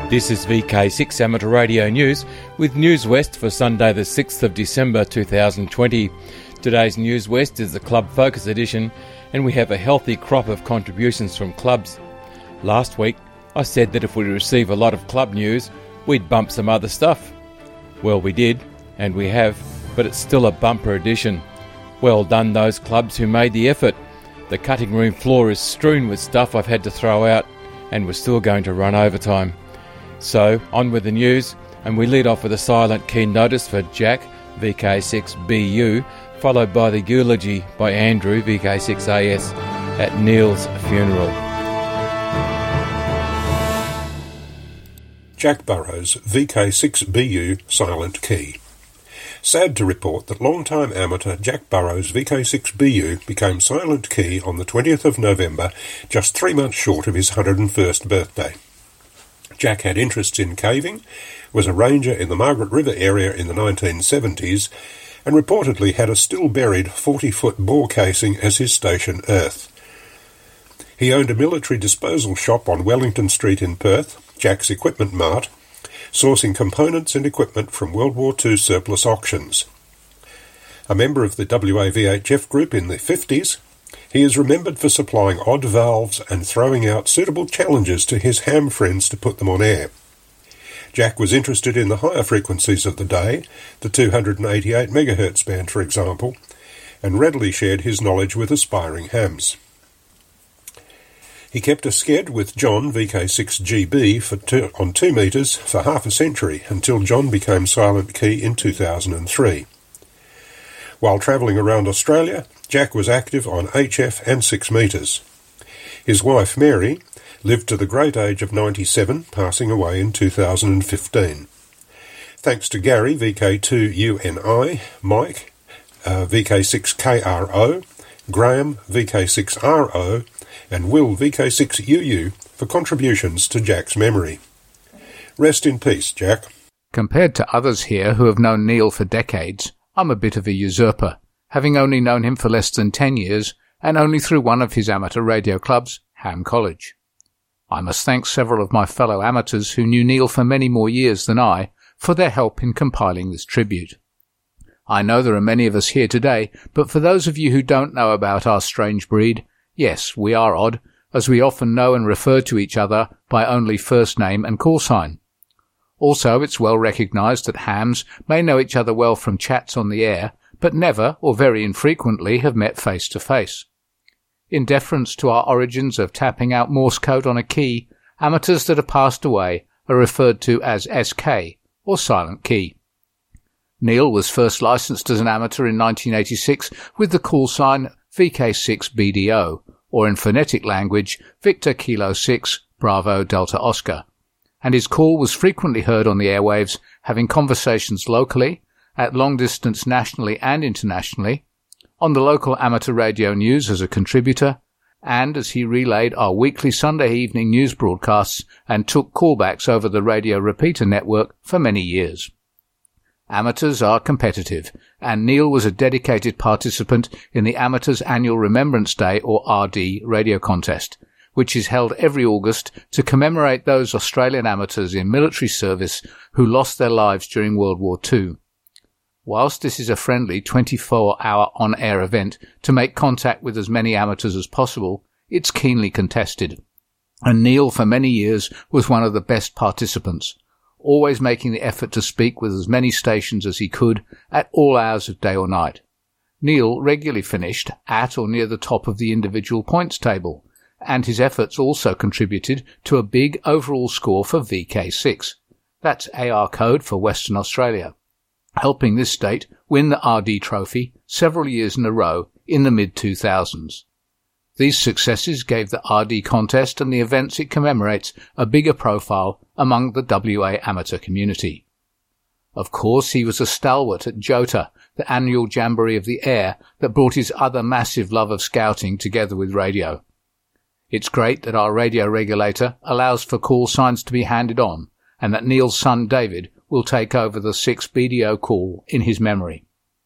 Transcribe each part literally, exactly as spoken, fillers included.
This is V K six Amateur Radio News with News West for Sunday the sixth of December two thousand twenty. Today's News West is the Club Focus edition, and we have a healthy crop of contributions from clubs. Last week I said that if we receive a lot of club news, we'd bump some other stuff. Well, we did, and we have, but it's still a bumper edition. Well done those clubs who made the effort. The cutting room floor is strewn with stuff I've had to throw out, and we're still going to run overtime. So, on with the news, and we lead off with a silent key notice for Jack, V K six B U, followed by the eulogy by Andrew, V K six A S, at Neil's funeral. Jack Burrows, V K six B U, silent key. Sad to report that long-time amateur Jack Burrows, V K six B U, became silent key on the twentieth of November, just three months short of his one hundred and first birthday. Jack had interests in caving, was a ranger in the Margaret River area in the nineteen seventies, and reportedly had a still-buried forty-foot bore casing as his station earth. He owned a military disposal shop on Wellington Street in Perth, Jack's Equipment Mart, sourcing components and equipment from World War Two surplus auctions. A member of the W A V H F group in the fifties, he is remembered for supplying odd valves and throwing out suitable challenges to his ham friends to put them on air. Jack was interested in the higher frequencies of the day, the two hundred eighty-eight megahertz band for example, and readily shared his knowledge with aspiring hams. He kept a sked with John, V K six G B, for two, on two metres for half a century, until John became silent key in two thousand three. While travelling around Australia, Jack was active on H F and six metres. His wife, Mary, lived to the great age of ninety-seven, passing away in two thousand fifteen. Thanks to Gary, V K two U N I, Mike, uh, V K six K R O, Graham, V K six R O, and Will, V K six U U, for contributions to Jack's memory. Rest in peace, Jack. Compared to others here who have known Neil for decades, I'm a bit of a usurper, having only known him for less than ten years and only through one of his amateur radio clubs, Ham College. I must thank several of my fellow amateurs who knew Neil for many more years than I for their help in compiling this tribute. I know there are many of us here today, but for those of you who don't know about our strange breed, yes, we are odd, as we often know and refer to each other by only first name and call sign. Also, it's well recognised that hams may know each other well from chats on the air, but never, or very infrequently, have met face to face. In deference to our origins of tapping out Morse code on a key, amateurs that have passed away are referred to as S K, or silent key. Neil was first licensed as an amateur in nineteen eighty-six with the call sign V K six B D O, or in phonetic language, Victor Kilo six, Bravo Delta Oscar, and his call was frequently heard on the airwaves, having conversations locally, at long distance nationally and internationally, on the local amateur radio news as a contributor, and as he relayed our weekly Sunday evening news broadcasts and took callbacks over the radio repeater network for many years. Amateurs are competitive, and Neil was a dedicated participant in the Amateurs Annual Remembrance Day, or R D, radio contest, which is held every August to commemorate those Australian amateurs in military service who lost their lives during World War Two. Whilst this is a friendly twenty-four hour on-air event to make contact with as many amateurs as possible, it's keenly contested, and Neil for many years was one of the best participants, always making the effort to speak with as many stations as he could at all hours of day or night. Neil regularly finished at or near the top of the individual points table, and his efforts also contributed to a big overall score for V K six. That's A R code for Western Australia, helping this state win the R D trophy several years in a row in the mid two thousands. These successes gave the R D contest and the events it commemorates a bigger profile among the W A amateur community. Of course, he was a stalwart at JOTA, the annual jamboree of the air that brought his other massive love of scouting together with radio. It's great that our radio regulator allows for call signs to be handed on, and that Neil's son David will take over the six B D O call in his memory.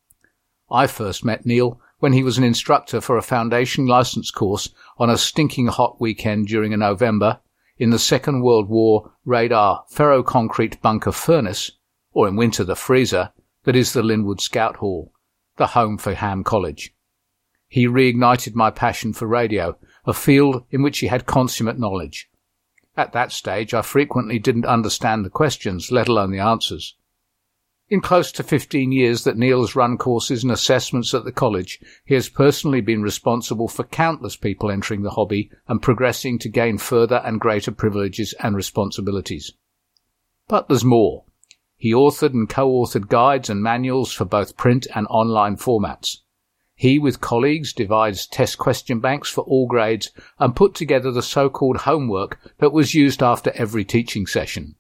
I first met Neil when he was an instructor for a foundation license course on a stinking hot weekend during a November in the Second World War radar ferroconcrete bunker furnace, or in winter the freezer, that is the Linwood Scout Hall, the home for Ham College. He reignited my passion for radio, a field in which he had consummate knowledge. At that stage I frequently didn't understand the questions, let alone the answers. In close to fifteen years that Neil has run courses and assessments at the college, he has personally been responsible for countless people entering the hobby and progressing to gain further and greater privileges and responsibilities. But there's more. He authored and co-authored guides and manuals for both print and online formats. He, with colleagues, devised test question banks for all grades and put together the so-called homework that was used after every teaching session.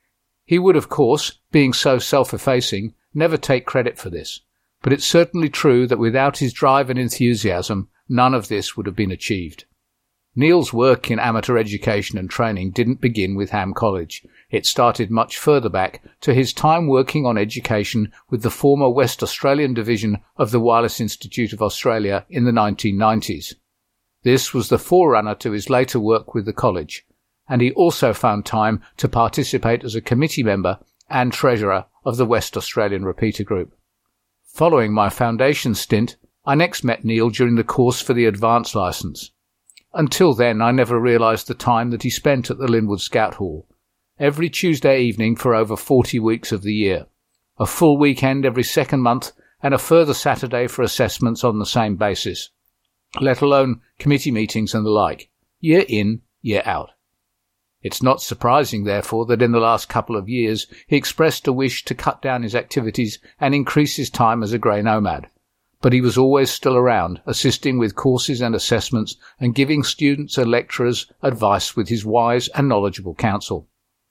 He would, of course, being so self-effacing, never take credit for this, but it's certainly true that without his drive and enthusiasm, none of this would have been achieved. Neil's work in amateur education and training didn't begin with Ham College. It started much further back to his time working on education with the former West Australian division of the Wireless Institute of Australia in the nineteen nineties. This was the forerunner to his later work with the college, and he also found time to participate as a committee member and treasurer of the West Australian Repeater Group. Following my foundation stint, I next met Neil during the course for the advanced licence. Until then, I never realised the time that he spent at the Linwood Scout Hall, every Tuesday evening for over forty weeks of the year, a full weekend every second month, and a further Saturday for assessments on the same basis, let alone committee meetings and the like, year in, year out. It's not surprising, therefore, that in the last couple of years he expressed a wish to cut down his activities and increase his time as a grey nomad. But he was always still around, assisting with courses and assessments and giving students and lecturers advice with his wise and knowledgeable counsel.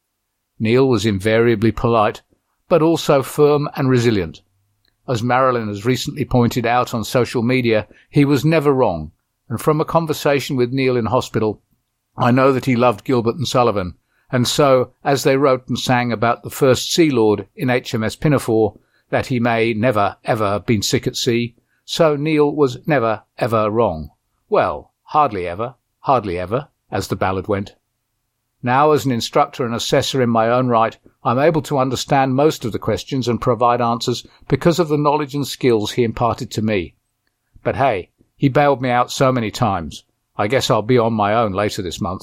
Neil was invariably polite, but also firm and resilient. As Marilyn has recently pointed out on social media, he was never wrong, and from a conversation with Neil in hospital, I know that he loved Gilbert and Sullivan, and so, as they wrote and sang about the first Sea Lord in H M S Pinafore, that he may never, ever have been sick at sea, so Neil was never, ever wrong. Well, hardly ever, hardly ever, as the ballad went. Now, as an instructor and assessor in my own right, I'm able to understand most of the questions and provide answers because of the knowledge and skills he imparted to me. But hey, he bailed me out so many times. I guess I'll be on my own later this month.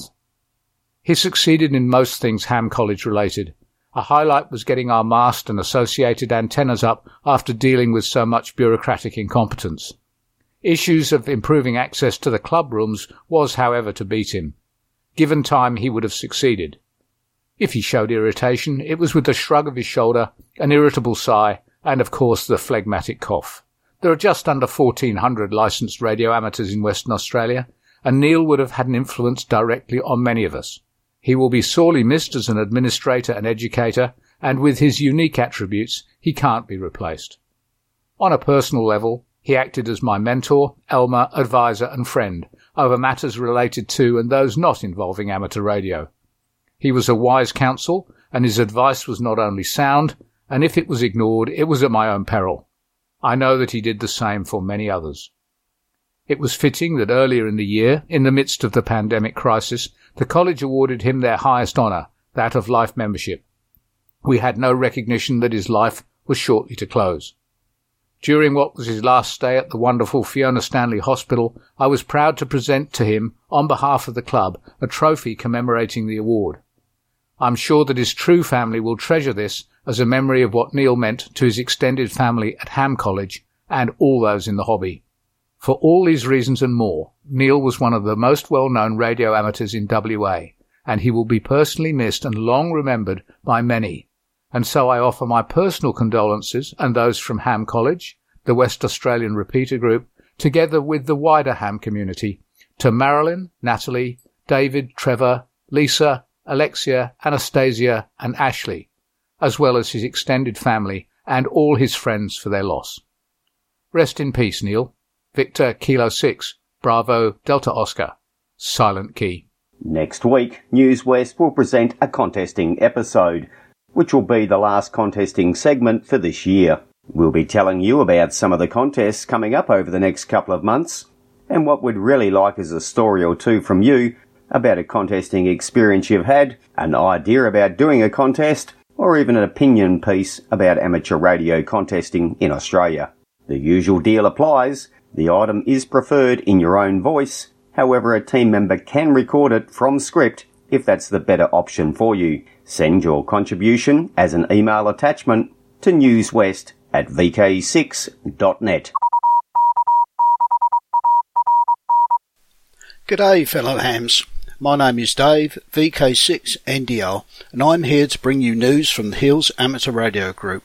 He succeeded in most things Ham College related. A highlight was getting our mast and associated antennas up after dealing with so much bureaucratic incompetence. Issues of improving access to the club rooms was, however, to beat him. Given time, he would have succeeded. If he showed irritation, it was with a shrug of his shoulder, an irritable sigh, and of course the phlegmatic cough. There are just under fourteen hundred licensed radio amateurs in Western Australia, and Neil would have had an influence directly on many of us. He will be sorely missed as an administrator and educator, and with his unique attributes, he can't be replaced. On a personal level, he acted as my mentor, elmer, advisor and friend over matters related to and those not involving amateur radio. He was a wise counsel, and his advice was not only sound, and if it was ignored, it was at my own peril. I know that he did the same for many others. It was fitting that earlier in the year, in the midst of the pandemic crisis, the college awarded him their highest honour, that of life membership. We had no recognition that his life was shortly to close. During what was his last stay at the wonderful Fiona Stanley Hospital, I was proud to present to him, on behalf of the club, a trophy commemorating the award. I'm sure that his true family will treasure this as a memory of what Neil meant to his extended family at Ham College and all those in the hobby. For all these reasons and more, Neil was one of the most well-known radio amateurs in W A, and he will be personally missed and long remembered by many. And so I offer my personal condolences and those from Ham College, the West Australian Repeater Group, together with the wider Ham community, to Marilyn, Natalie, David, Trevor, Lisa, Alexia, Anastasia and Ashley, as well as his extended family and all his friends for their loss. Rest in peace, Neil. Victor Kilo six, Bravo Delta Oscar, Silent Key. Next week, News West will present a contesting episode, which will be the last contesting segment for this year. We'll be telling you about some of the contests coming up over the next couple of months, and what we'd really like is a story or two from you about a contesting experience you've had, an idea about doing a contest, or even an opinion piece about amateur radio contesting in Australia. The usual deal applies. The item is preferred in your own voice. However, a team member can record it from script if that's the better option for you. Send your contribution as an email attachment to newswest at v k six dot net. G'day fellow hams. My name is Dave, V K six N D L, and I'm here to bring you news from the Hills Amateur Radio Group.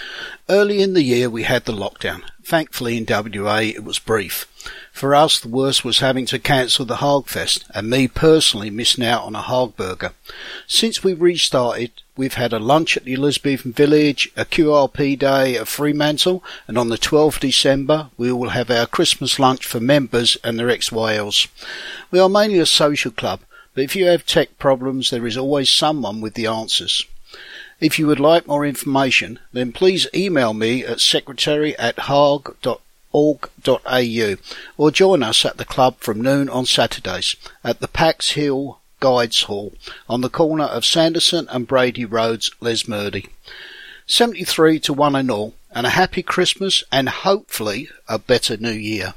Early in the year we had the lockdown. Thankfully in W A it was brief. For us the worst was having to cancel the Hogfest, and me personally missing out on a hog burger. Since we restarted, we've had a lunch at the Elizabethan Village, a Q R P day at Fremantle, and on the twelfth of December we will have our Christmas lunch for members and their X Y Ls. We are mainly a social club, but if you have tech problems there is always someone with the answers. If you would like more information, then please email me at secretary at hog dot org dot a u or join us at the club from noon on Saturdays at the Pax Hill Guides Hall on the corner of Sanderson and Brady Roads, Lesmurdy. seventy-three to one and all, and a happy Christmas and hopefully a better New Year.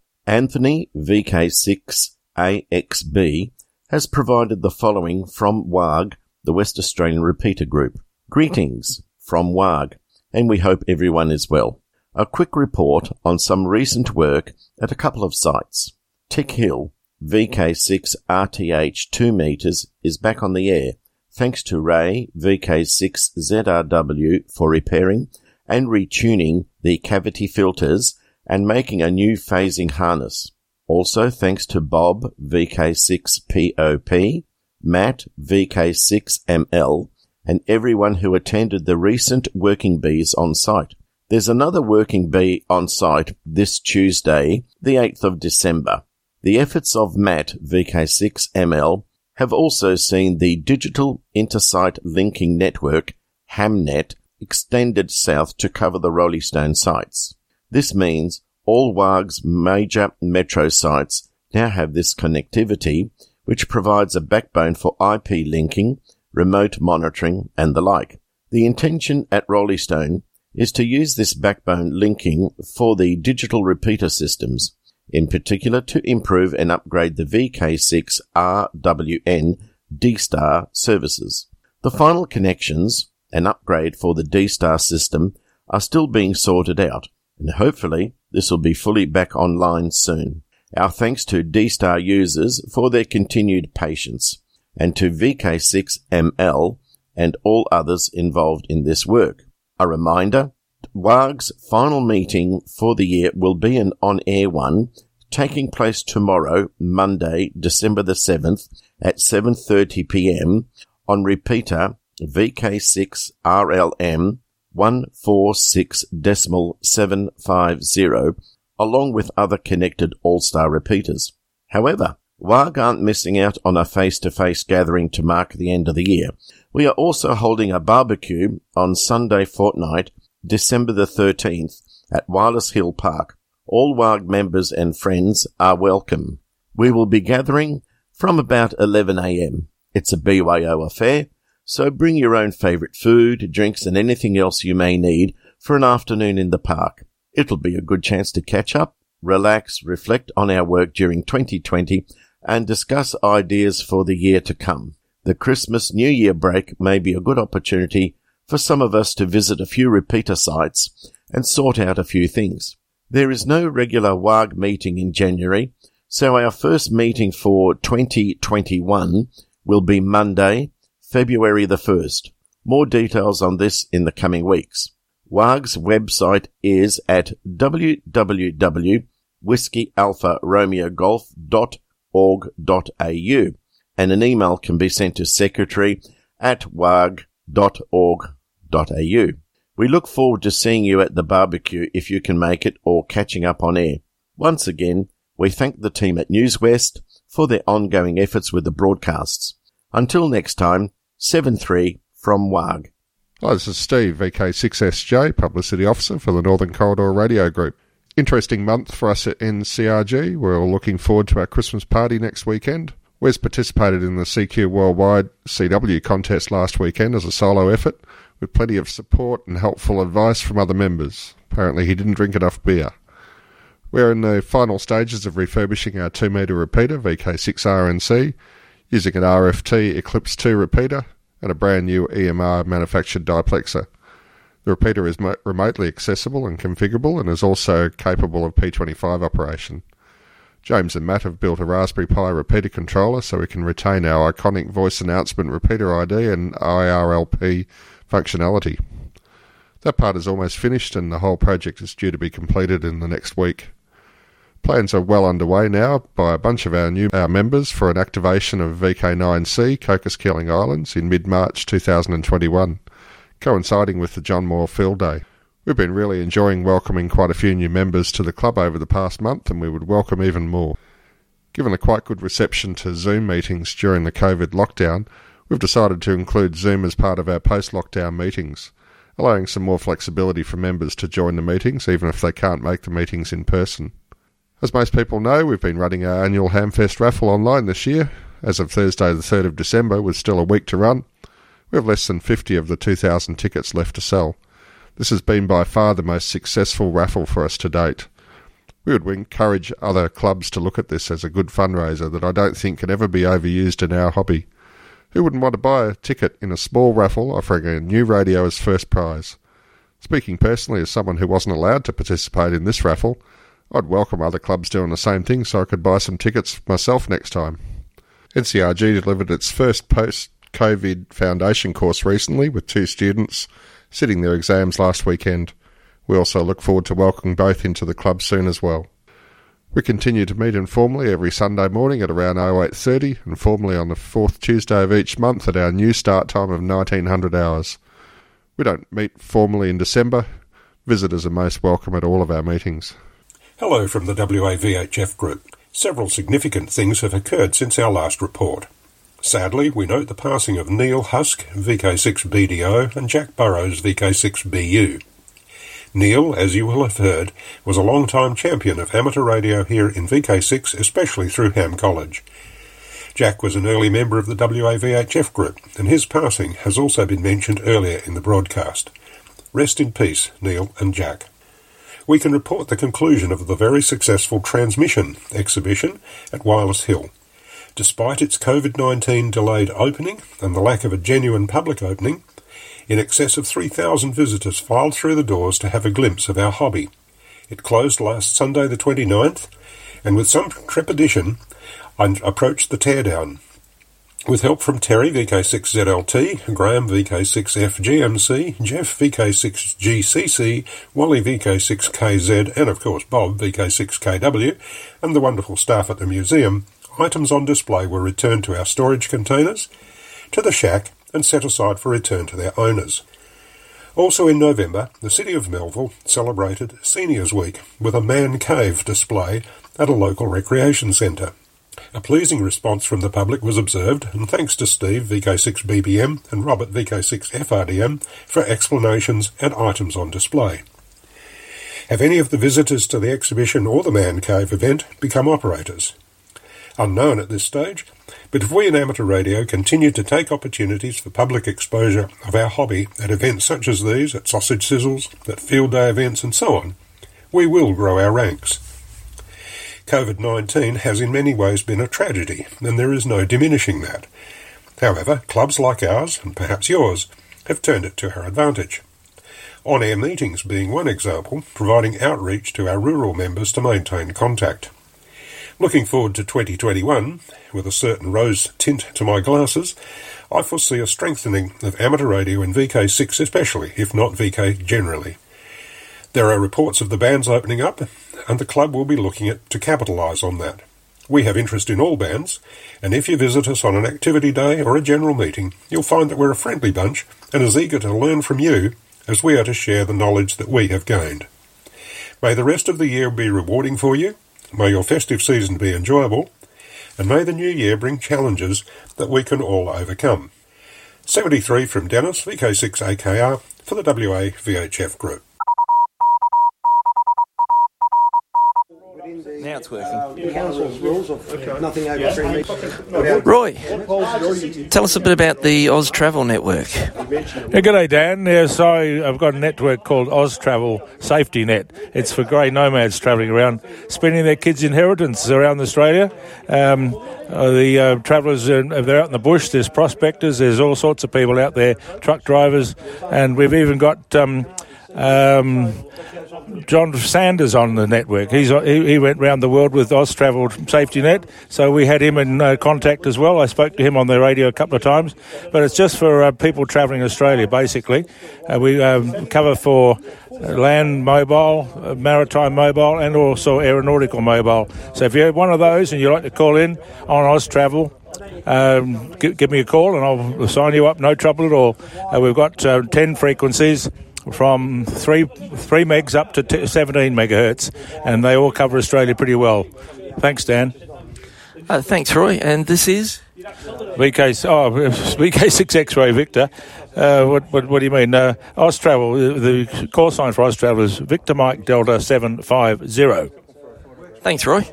Anthony V K six A X B has provided the following from W A G, the West Australian Repeater Group. Greetings from W A G, and we hope everyone is well. A quick report on some recent work at a couple of sites. Tick Hill V K six R T H two meters is back on the air, thanks to Ray V K six Z R W for repairing and retuning the cavity filters and making a new phasing harness. Also thanks to Bob V K six P O P, Matt V K six M L, and everyone who attended the recent Working Bees on site. There's another Working Bee on site this Tuesday, the eighth of December. The efforts of Matt V K six M L have also seen the Digital Intersite Linking Network, HAMNet, extended south to cover the Rolling Stone sites. This means all W A G's major metro sites now have this connectivity, which provides a backbone for I P linking, remote monitoring, and the like. The intention at Rolling Stone is to use this backbone linking for the digital repeater systems, in particular to improve and upgrade the V K six R W N D-Star services. The final connections and upgrade for the D-Star system are still being sorted out, and hopefully this will be fully back online soon. Our thanks to D-Star users for their continued patience, and to V K six M L and all others involved in this work. A reminder, W A G's final meeting for the year will be an on-air one, taking place tomorrow, Monday, December the seventh, at seven thirty p m on repeater V K six R L M one four six seven five zero, along with other connected All-Star repeaters. However, W A G aren't missing out on a face-to-face gathering to mark the end of the year. We are also holding a barbecue on Sunday fortnight, December the thirteenth, at Wireless Hill Park. All W A G members and friends are welcome. We will be gathering from about eleven a m. It's a B Y O affair, so bring your own favourite food, drinks and anything else you may need for an afternoon in the park. It'll be a good chance to catch up, relax, reflect on our work during twenty twenty and discuss ideas for the year to come. The Christmas New Year break may be a good opportunity for some of us to visit a few repeater sites and sort out a few things. There is no regular W A G meeting in January, so our first meeting for twenty twenty-one will be Monday, February the first. More details on this in the coming weeks. W A G's website is at w w w dot whiskey alpha romeo golf dot org dot a u, and an email can be sent to secretary at wag dot org dot a u. We look forward to seeing you at the barbecue if you can make it, or catching up on air. Once again, we thank the team at News West for their ongoing efforts with the broadcasts. Until next time, seven three from W A G. Hi, this is Steve, V K six S J, Publicity Officer for the Northern Corridor Radio Group. Interesting month for us at N C R G. We're all looking forward to our Christmas party next weekend. Wes participated in the C Q Worldwide C W contest last weekend as a solo effort, with plenty of support and helpful advice from other members. Apparently he didn't drink enough beer. We're in the final stages of refurbishing our two metre repeater, V K six R N C, using an R F T Eclipse two repeater and a brand new E M R manufactured diplexer. The repeater is mo- remotely accessible and configurable and is also capable of P twenty-five operation. James and Matt have built a Raspberry Pi repeater controller so we can retain our iconic voice announcement repeater I D and I R L P functionality. That part is almost finished and the whole project is due to be completed in the next week. Plans are well underway now by a bunch of our new our members for an activation of V K nine C Cocos-Keeling Islands in mid-March two thousand twenty-one, coinciding with the John Moore Field Day. We've been really enjoying welcoming quite a few new members to the club over the past month, and we would welcome even more. Given the quite good reception to Zoom meetings during the COVID lockdown, we've decided to include Zoom as part of our post-lockdown meetings, allowing some more flexibility for members to join the meetings even if they can't make the meetings in person. As most people know, we've been running our annual Hamfest raffle online this year. As of Thursday the third of December, with still a week to run, we have less than fifty of the two thousand tickets left to sell. This has been by far the most successful raffle for us to date. We would encourage other clubs to look at this as a good fundraiser that I don't think can ever be overused in our hobby. Who wouldn't want to buy a ticket in a small raffle offering a new radio as first prize? Speaking personally as someone who wasn't allowed to participate in this raffle, I'd welcome other clubs doing the same thing so I could buy some tickets myself next time. N C R G delivered its first post-COVID foundation course recently with two students sitting their exams last weekend. We also look forward to welcoming both into the club soon as well. We continue to meet informally every Sunday morning at around oh eight thirty and formally on the fourth Tuesday of each month at our new start time of nineteen hundred hours. We don't meet formally in December. Visitors are most welcome at all of our meetings. Hello from the W A V H F Group. Several significant things have occurred since our last report. Sadly, we note the passing of Neil Husk, V K six B D O, and Jack Burrows, V K six B U. Neil, as you will have heard, was a long-time champion of amateur radio here in V K six, especially through Ham College. Jack was an early member of the W A V H F Group, and his passing has also been mentioned earlier in the broadcast. Rest in peace, Neil and Jack. We can report the conclusion of the very successful Transmission exhibition at Wireless Hill. Despite its COVID nineteen delayed opening and the lack of a genuine public opening, in excess of three thousand visitors filed through the doors to have a glimpse of our hobby. It closed last Sunday the twenty-ninth, and with some trepidation I approached the teardown. With help from Terry, V K six Z L T, Graham, V K six F G M C, Jeff, V K six G C C, Wally, V K six K Z, and of course Bob, V K six K W, and the wonderful staff at the museum, items on display were returned to our storage containers, to the shack, and set aside for return to their owners. Also in November, the City of Melville celebrated Seniors Week with a man cave display at a local recreation centre. A pleasing response from the public was observed, and thanks to Steve, V K six B B M, and Robert, V K six F R D M, for explanations and items on display. Have any of the visitors to the exhibition or the Man Cave event become operators? Unknown at this stage, but if we in amateur radio continue to take opportunities for public exposure of our hobby at events such as these, at sausage sizzles, at field day events and so on, we will grow our ranks. COVID nineteen has in many ways been a tragedy, and there is no diminishing that. However, clubs like ours, and perhaps yours, have turned it to our advantage. On-air meetings being one example, providing outreach to our rural members to maintain contact. Looking forward to twenty twenty-one, with a certain rose tint to my glasses, I foresee a strengthening of amateur radio in V K six especially, if not V K generally. There are reports of the bands opening up, and the club will be looking at to capitalise on that. We have interest in all bands, and if you visit us on an activity day or a general meeting, you'll find that we're a friendly bunch and as eager to learn from you as we are to share the knowledge that we have gained. May the rest of the year be rewarding for you, may your festive season be enjoyable, and may the new year bring challenges that we can all overcome. seventy-three from Dennis, V K six A K R, for the W A V H F Group. now it's working. The council's rules of nothing over three metres. Roy, tell us a bit about the Oz Travel Network. Yeah, g'day, Dan. Yeah, so I've got a network called Oz Travel Safety Net. It's for grey nomads travelling around, spending their kids' inheritance around Australia. Um, uh, the uh, travellers, uh, they're out in the bush, there's prospectors, there's all sorts of people out there, truck drivers, and we've even got um, um, John Sanders on the network. He's he, he went round the world with Oz Travel Safety Net, so we had him in uh, contact as well. I spoke to him on the radio a couple of times, but it's just for uh, people travelling Australia, basically. Uh, we um, cover for land mobile, uh, maritime mobile, and also aeronautical mobile. So if you're one of those and you'd like to call in on Oz Travel, um, give, give me a call and I'll sign you up, no trouble at all. Uh, we've got uh, ten frequencies from three three megs up to t- seventeen megahertz, and they all cover Australia pretty well. Thanks, Dan. Uh, thanks, Roy. And this is V K oh V K six X-ray Victor. Uh, what, what what do you mean? Uh, Oz Travel. The call sign for Oz Travel is Victor Mike Delta seven five zero. Thanks, Roy.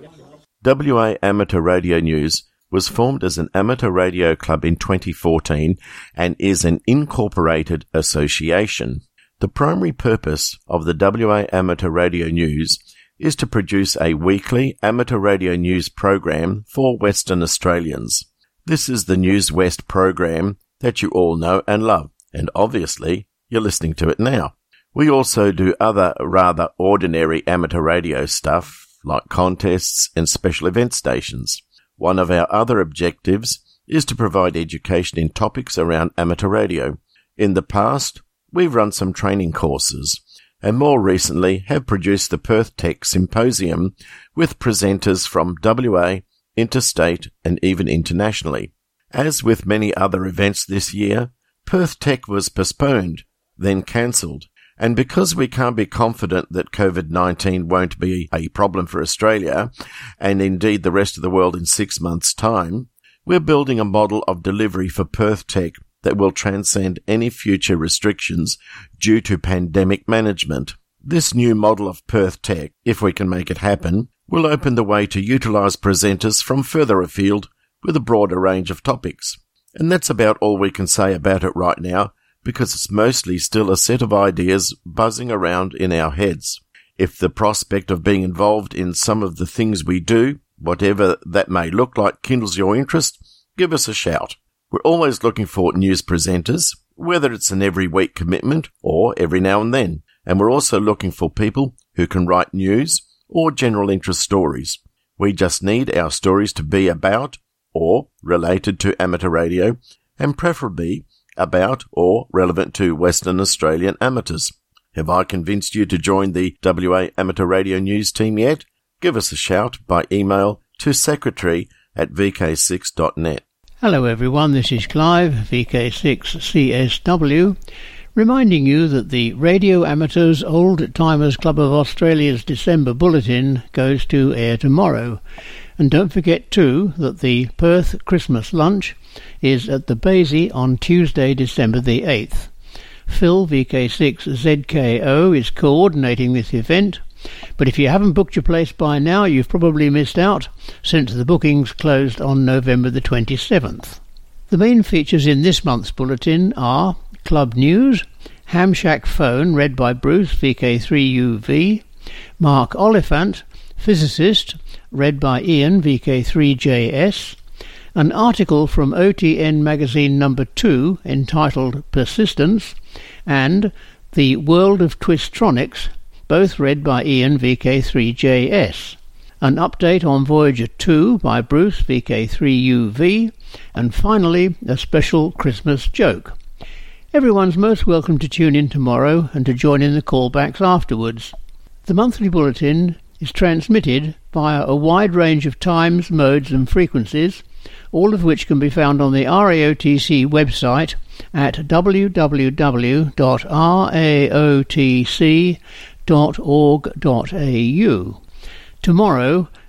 W A Amateur Radio News was formed as an amateur radio club in twenty fourteen and is an incorporated association. The primary purpose of the W A Amateur Radio News is to produce a weekly amateur radio news program for Western Australians. This is the News West program that you all know and love, and obviously you're listening to it now. We also do other rather ordinary amateur radio stuff like contests and special event stations. One of our other objectives is to provide education in topics around amateur radio. In the past, we've run some training courses, and more recently have produced the Perth Tech Symposium with presenters from W A, interstate, and even internationally. As with many other events this year, Perth Tech was postponed, then cancelled, and because we can't be confident that covid nineteen won't be a problem for Australia, and indeed the rest of the world in six months' time, we're building a model of delivery for Perth Tech that will transcend any future restrictions due to pandemic management. This new model of Perth Tech, if we can make it happen, will open the way to utilise presenters from further afield with a broader range of topics. And that's about all we can say about it right now, because it's mostly still a set of ideas buzzing around in our heads. If the prospect of being involved in some of the things we do, whatever that may look like, kindles your interest, give us a shout. We're always looking for news presenters, whether it's an every week commitment or every now and then. And we're also looking for people who can write news or general interest stories. We just need our stories to be about or related to amateur radio, and preferably about or relevant to Western Australian amateurs. Have I convinced you to join the W A Amateur Radio News team yet? Give us a shout by email to secretary at v k six dot net. Hello everyone, this is Clive, V K six C S W, reminding you that the Radio Amateurs Old Timers Club of Australia's December Bulletin goes to air tomorrow. And don't forget too that the Perth Christmas Lunch is at the Basie on Tuesday, December the eighth. Phil, V K six Z K O, is coordinating this event, but if you haven't booked your place by now, you've probably missed out, since the bookings closed on November the twenty-seventh. The main features in this month's bulletin are Club News, Ham Shack Phone, read by Bruce, V K three U V, Mark Oliphant, Physicist, read by Ian, V K three J S, an article from O T N Magazine number two entitled Persistence, and The World of Twistronics, both read by Ian, V K three J S, an update on Voyager two by Bruce, V K three U V, and finally a special Christmas joke. Everyone's most welcome to tune in tomorrow and to join in the callbacks afterwards. The monthly bulletin is transmitted via a wide range of times, modes and frequencies, all of which can be found on the R A O T C website at w w w dot r a o t c dot org dot a u. Tomorrow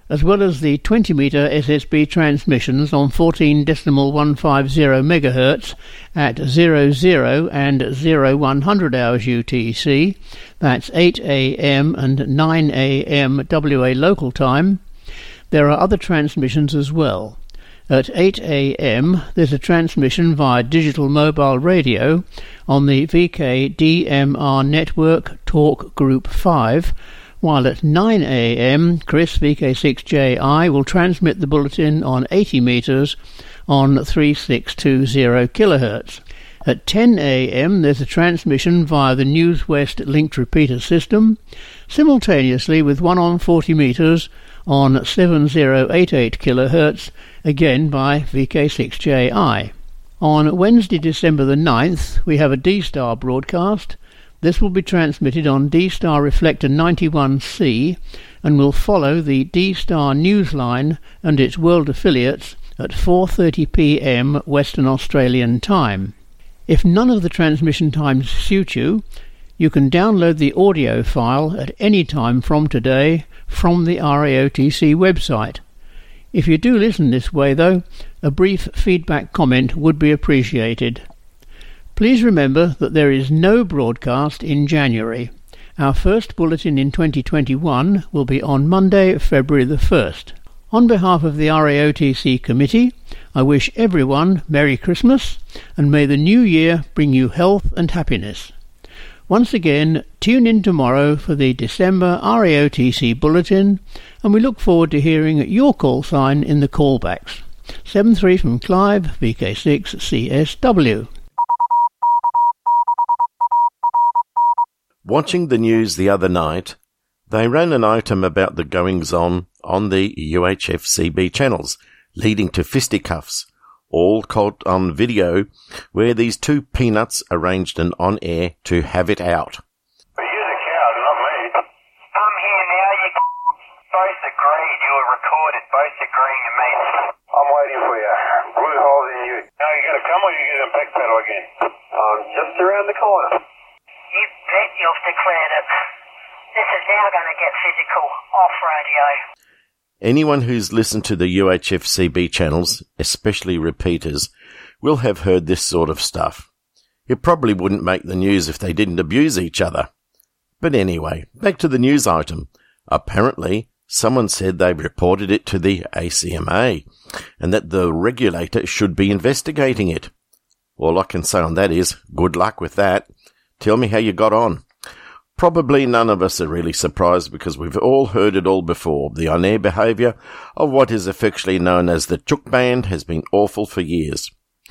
as well as the twenty metre S S B transmissions on fourteen decimal one five zero megahertz at zero zero and zero one hundred hours U T C, that's eight a m and nine a m W A local time. There are other transmissions as well. At eight a m there's a transmission via digital mobile radio on the V K D M R network Talk Group five, while at nine a m Chris V K six J I will transmit the bulletin on eighty metres on three six two zero kilohertz. At ten a m there's a transmission via the News West linked repeater system, simultaneously with one on forty metres on seven zero eight eight kilohertz, again by V K six J I. On Wednesday, December the ninth, we have a D-Star broadcast. This will be transmitted on D-Star Reflector ninety-one C and will follow the D-Star Newsline and its world affiliates at four thirty p m Western Australian time. If none of the transmission times suit you, you can download the audio file at any time from today from the R A O T C website. If you do listen this way, though, a brief feedback comment would be appreciated. Please remember that there is no broadcast in January. Our first bulletin in twenty twenty-one will be on Monday, February the first. On behalf of the R A O T C committee, I wish everyone Merry Christmas, and may the new year bring you health and happiness. Once again, tune in tomorrow for the December R A O T C bulletin, and we look forward to hearing your call sign in the callbacks. seven three from Clive, V K six C S W. Watching the news the other night, they ran an item about the goings-on on the U H F C B channels, leading to fisticuffs, all caught on video, where these two peanuts arranged an on-air to have it out. But you're the cow, not me. I'm here now, you both agreed, you were recorded, both agreeing to meet. I'm waiting for you. Blue holes in you. Now you gonna come or you gonna backpedal again? I'm just around the corner. You bet you've declared it. This is now going to get physical, off radio. Anyone who's listened to the U H F C B channels, especially repeaters, will have heard this sort of stuff. It probably wouldn't make the news if they didn't abuse each other. But anyway, back to the news item. Apparently, someone said they reported it to the A C M A, and that the regulator should be investigating it. All I can say on that is, good luck with that. Tell me how you got on. Probably none of us are really surprised because we've all heard it all before. The on-air behaviour of what is affectionately known as the Chook Band has been awful for years.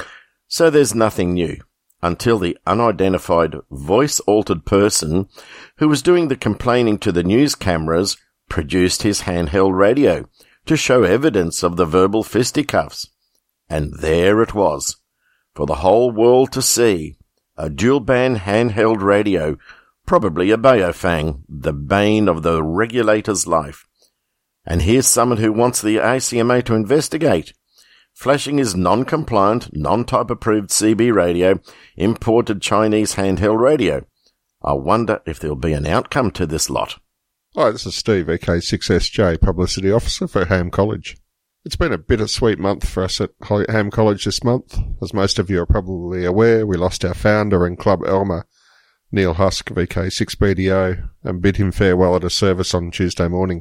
So there's nothing new, until the unidentified voice-altered person who was doing the complaining to the news cameras produced his handheld radio to show evidence of the verbal fisticuffs. And there it was, for the whole world to see, a dual-band handheld radio, probably a Baofeng, the bane of the regulator's life. And here's someone who wants the A C M A to investigate, flashing his non-compliant, non-type approved C B radio, imported Chinese handheld radio. I wonder if there'll be an outcome to this lot. Hi, this is Steve, V K six S J, Publicity Officer for Ham College. It's been a bittersweet month for us at Ham College this month. As most of you are probably aware, we lost our founder and club elmer, Neil Husk, V K six B D O, and bid him farewell at a service on Tuesday morning.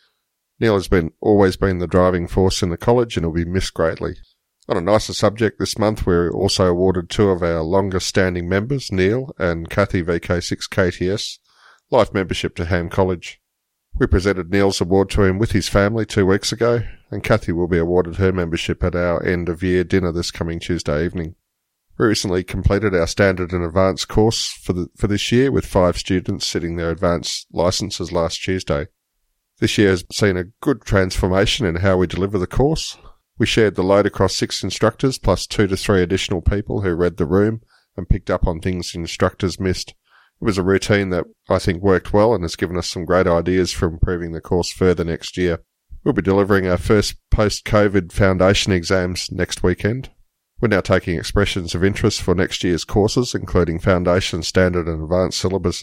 Neil has been always been the driving force in the college and will be missed greatly. On a nicer subject, this month we're also awarded two of our longest standing members, Neil and Kathy, V K six K T S, life membership to Ham College. We presented Neil's award to him with his family two weeks ago, and Kathy will be awarded her membership at our end-of-year dinner this coming Tuesday evening. We recently completed our standard and advanced course for the, for this year, with five students sitting their advanced licenses last Tuesday. This year has seen a good transformation in how we deliver the course. We shared the load across six instructors, plus two to three additional people who read the room and picked up on things instructors missed. It was a routine that I think worked well and has given us some great ideas for improving the course further next year. We'll be delivering our first post-COVID foundation exams next weekend. We're now taking expressions of interest for next year's courses, including foundation, standard and advanced syllabuses.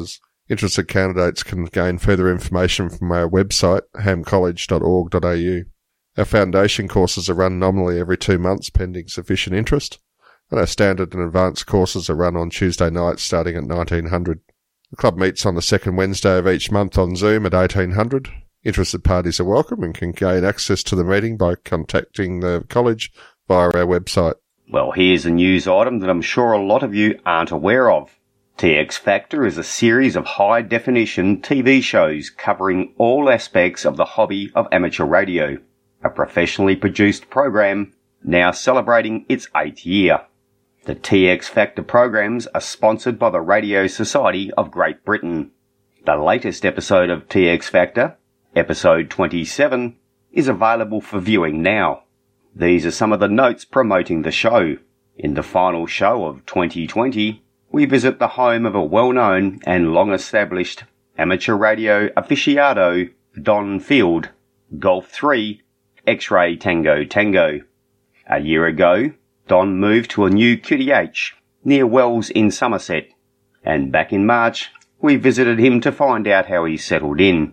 Interested candidates can gain further information from our website, ham college dot org dot a u. Our foundation courses are run nominally every two months pending sufficient interest, and our standard and advanced courses are run on Tuesday nights starting at nineteen hundred. The club meets on the second Wednesday of each month on Zoom at eighteen hundred. Interested parties are welcome and can gain access to the meeting by contacting the college via our website. Well, here's a news item that I'm sure a lot of you aren't aware of. T X Factor is a series of high-definition T V shows covering all aspects of the hobby of amateur radio, a professionally produced program now celebrating its eighth year. The T X Factor programs are sponsored by the Radio Society of Great Britain. The latest episode of T X Factor, episode twenty-seven, is available for viewing now. These are some of the notes promoting the show. In the final show of twenty twenty, we visit the home of a well-known and long-established amateur radio aficionado, Don Field, Golf three, X-Ray Tango Tango. A year ago, Don moved to a new Q T H near Wells in Somerset, and back in March, we visited him to find out how he settled in.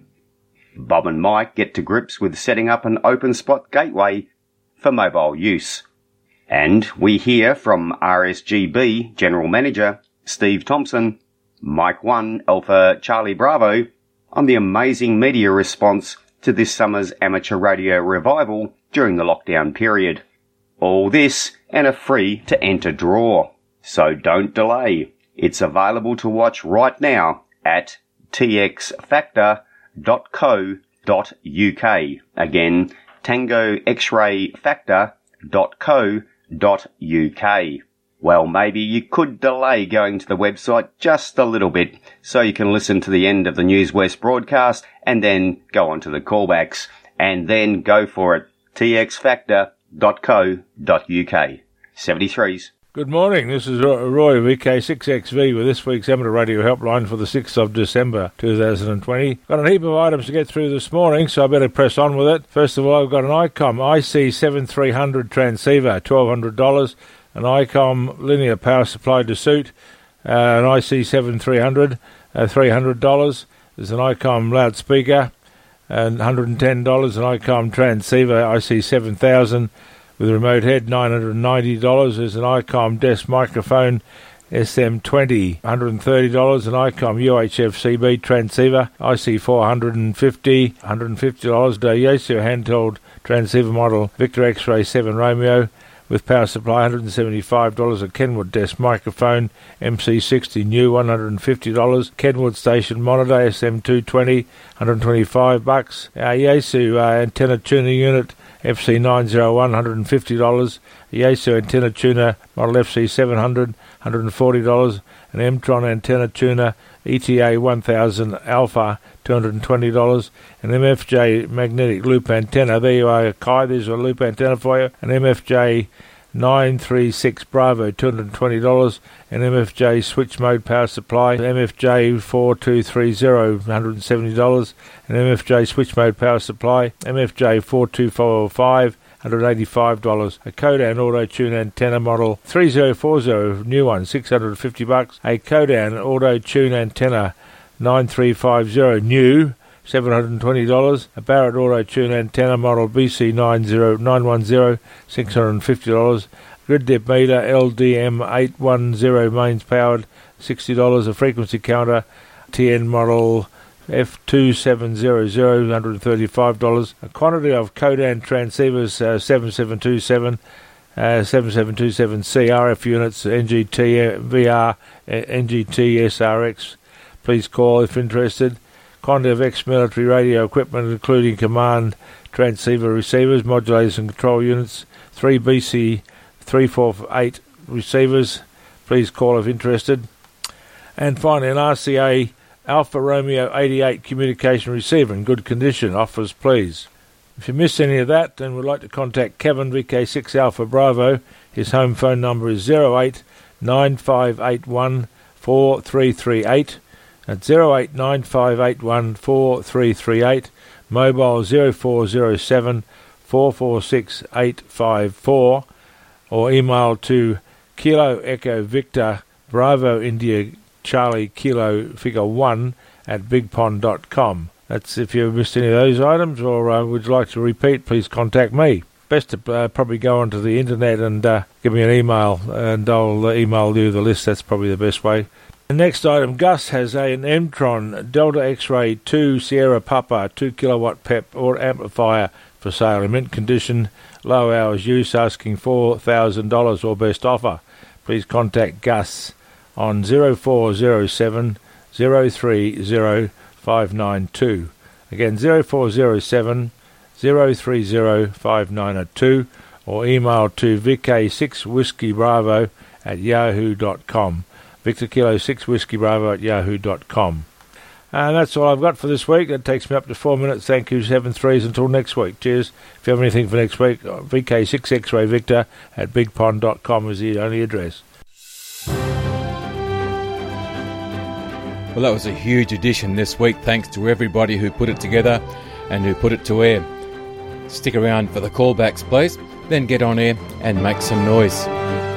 Bob and Mike get to grips with setting up an open spot gateway for mobile use. And we hear from R S G B General Manager Steve Thompson, Mike one Alpha Charlie Bravo, on the amazing media response to this summer's amateur radio revival during the lockdown period. All this and a free-to-enter draw. So don't delay. It's available to watch right now at t x factor dot co dot u k. Again, Tango X-Ray Factor dot co dot u k. Well, maybe you could delay going to the website just a little bit so you can listen to the end of the News West broadcast and then go on to the callbacks. And then go for it. t x factor dot co dot u k. seventy-threes. Good morning, this is Roy, V K six X V, with this week's Amateur Radio Helpline for the sixth of December two thousand twenty. Got a heap of items to get through this morning, so I better press on with it. First of all, I've got an I COM I C seventy-three hundred transceiver, twelve hundred dollars. An I COM linear power supply to suit, uh, an I C seventy-three hundred, uh, three hundred dollars. There's an I COM loudspeaker, and one hundred ten dollars. An I COM transceiver, I C seven thousand, with remote head, nine hundred ninety dollars. There's an I COM desk microphone, S M twenty, one hundred thirty dollars. An I COM U H F C B transceiver, I C four hundred fifty dollars, one hundred fifty dollars. The Yaesu handheld transceiver model, Victor X-Ray seven Romeo, with power supply, one hundred seventy-five dollars. A Kenwood desk microphone, M C sixty new, one hundred fifty dollars. Kenwood station monitor, S M two twenty, one hundred twenty-five bucks. Our Yaesu uh, antenna tuner unit, F C nine oh one, one hundred fifty dollars. A Yaesu antenna tuner model F C seven hundred, one hundred forty dollars. An M-Tron antenna tuner E T A one thousand Alpha, two hundred twenty dollars. An M F J magnetic loop antenna. There you are, Kai. There's a loop antenna for you. An M F J nine three six Bravo, two hundred twenty dollars. An M F J switch mode power supply, M F J four two three zero, one hundred seventy dollars. An M F J switch mode power supply, M F J four two four five, one hundred eighty-five dollars. A Kodan auto tune antenna model three oh four oh, new one, six hundred fifty bucks. A Kodan auto tune antenna nine three five zero, new, seven hundred twenty dollars. A Barrett auto tune antenna model B C nine oh nine one oh, six hundred fifty dollars. Grid dip meter L D M eight one zero mains powered, sixty dollars. A frequency counter T N model F two seven zero zero, one hundred thirty-five dollars. A quantity of Kodan transceivers, uh, seven seven two seven, uh, seven seven two seven C R F units, N G T V R, N G T S R X. Please call if interested. Quantity of ex-military radio equipment, including command transceiver receivers, modulators and control units, three B C three four eight receivers. Please call if interested. And finally, an R C A Alpha Romeo eighty-eight communication receiver in good condition. Offers, please. If you missed any of that and would like to contact Kevin, V K six Alpha Bravo, his home phone number is zero eight nine five eight one four three three eight. That's zero eight nine five eight one four three three eight. Mobile zero four zero seven four four six eight five four. Or email to Kilo Echo Victor Bravo India Charlie Kilo Figure one at big pond dot com. That's if you've missed any of those items or uh, would you like to repeat, please contact me. Best to uh, probably go onto the internet and uh, give me an email, and I'll uh, email you the list. That's probably the best way. The next item, Gus has a, an M-Tron Delta X-Ray two Sierra Papa two kilowatt P E P or amplifier for sale in mint condition, low hours use, asking four thousand dollars or best offer. Please contact Gus on zero four zero seven zero three zero five nine two. Again, zero four zero seven zero three zero five nine two, or email to V K six Whiskey Bravo at yahoo dot com. Victor Kilo six Whiskey Bravo at yahoo dot com. And that's all I've got for this week. That takes me up to four minutes. Thank you, seven threes. Until next week. Cheers. If you have anything for next week, V K six X-Ray Victor at big pond dot com is the only address. Well, that was a huge edition this week. Thanks to everybody who put it together and who put it to air. Stick around for the callbacks, please. Then get on air and make some noise.